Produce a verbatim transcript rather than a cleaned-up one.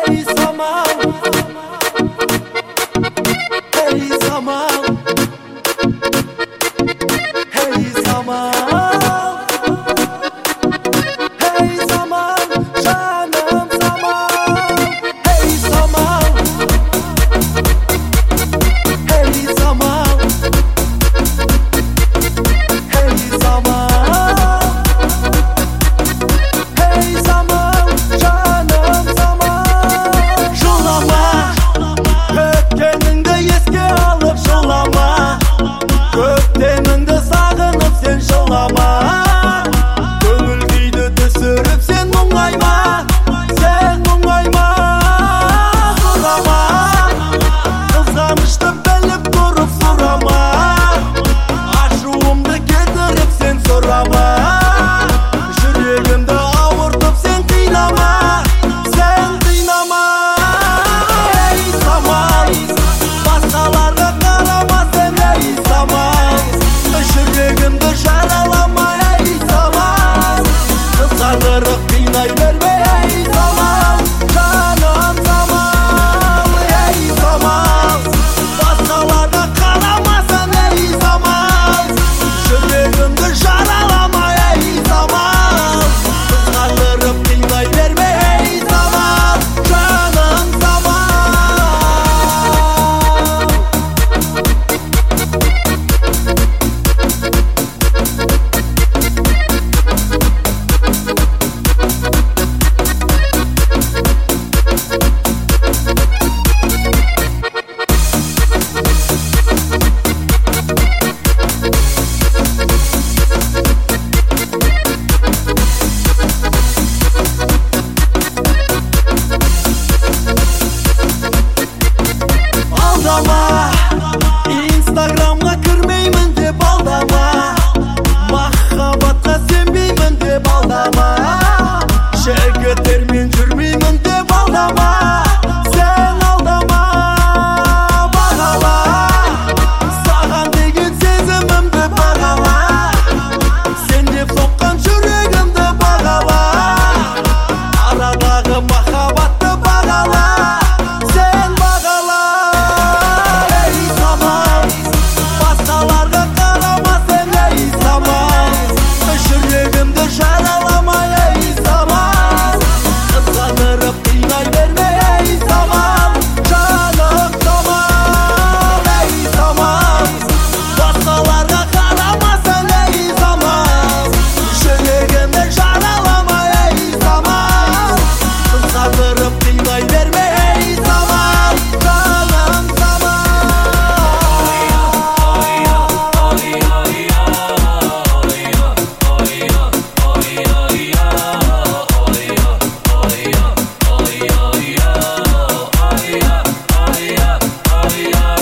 Ey zaman, ey zaman, ey zaman, ey zaman, canım zaman, ey zaman, ey zaman, ey zaman, ey zaman, canım zaman. Şulama, ötkeningde esке alıp şulama, kökteningde sağınıp sen şulama. Көңіл күйді түсіріп сен мұңайма, сен мұңайма. Сұрама, қызғанышты біліп тұрып сұрама, ашуымды кетіріп сен сұрама. Жүрегімді ауыртып сен қинама, сен қинама. Ей заман, басқаларға қарама сен, ей заман. Жүрегімді жаралама, ей заман. Қызғандырып қинай берме, ей заман, жаным заман. Ей заман, басқаларға қарама сен, ей заман. Жүрегімді жаралама, ей заман. Қызғандырып қинай берме, ей заман, жаным заман. Алдама, инстаграмға кірмеймін деп алдама, махаббатқа сенбеймін деп алдама, жігіттермен жүрмеймін деп алдама, сен алдама. Бағала, саған деген сезімімді бағала, сен деп соққан жүрегімді бағала, арадағы махаббатты бағала, сен бағала. Ей заман, басқаларға қарама сен, ей заман. Жүрегімді жаралама, ей заман. Қызғандырып қинай берме, ей заман, жаным заман. Ей заман, басқаларға қарама сен, ей заман. Жүрегімді жаралама, ей заман. Қызғандырып қинай берме, ей заман, жаным заман. Oh, yeah.